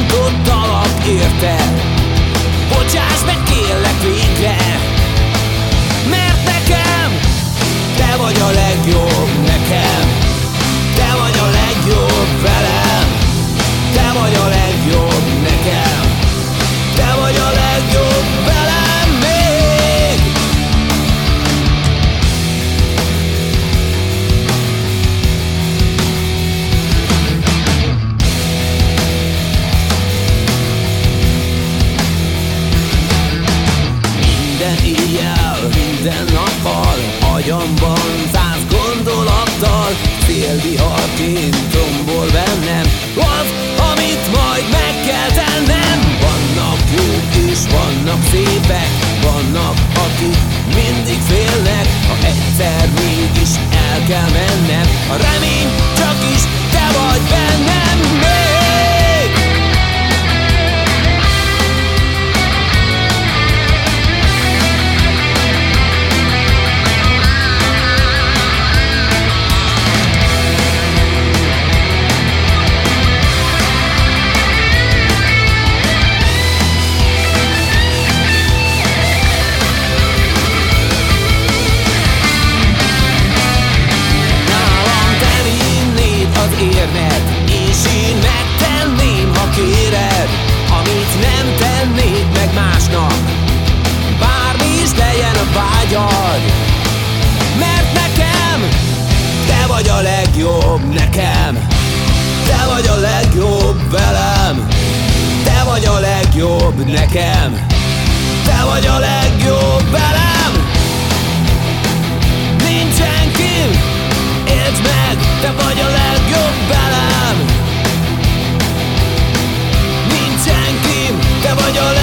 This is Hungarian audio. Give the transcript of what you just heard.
bántottalak érted. Bocsáss meg kérlek végre, mert nekem te vagy a legjobb nekem. Te vagy a legjobb velem, te vagy a legjobb nekem. Te vagy a legjobb velem még. Minden éjjel, minden nappal, agyamban 100 gondolattal, szélviharként tombol bennem az, amit majd meg kell tennem. Vannak jók és vannak szépek, vannak, akik mindig félnek, ha egyszer mégis el kell mennem. A remény csak is te vagy bennem még. És én megtenném, ha kéred, amit nem tennék meg másnak, bármi is legyen a vágyad. Mert nekem te vagy a legjobb nekem, te vagy a legjobb velem, te vagy a legjobb nekem, te vagy a legjobb velem. Nincs senki, értsd meg, te vagy a legjobb velem. Nincs senki, te vagy a legjobb.